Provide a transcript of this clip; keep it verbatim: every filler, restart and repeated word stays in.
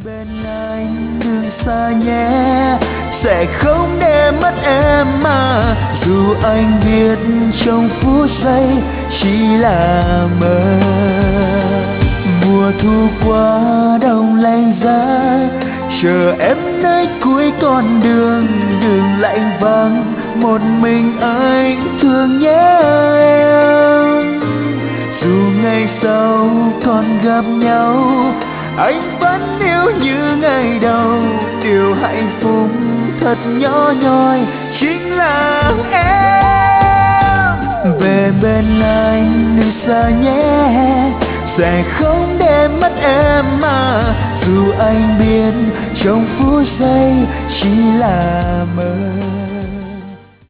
bên anh đừng xa nhé, sẽ không để mất em mà. Dù anh biết trong phút giây chỉ là mơ. Mùa thu qua đông lạnh giá, chờ em nơi cuối con đường. Đường lạnh vắng một mình anh thương nhớ em. Dù ngày sau còn gặp nhau, anh vẫn yêu như ngày đầu. Điều hạnh phúc thật nhỏ nhoi chính là em. Về bên anh đừng xa nhé, sẽ không để mất em mà. Dù anh biết trong phút giây chỉ là mơ.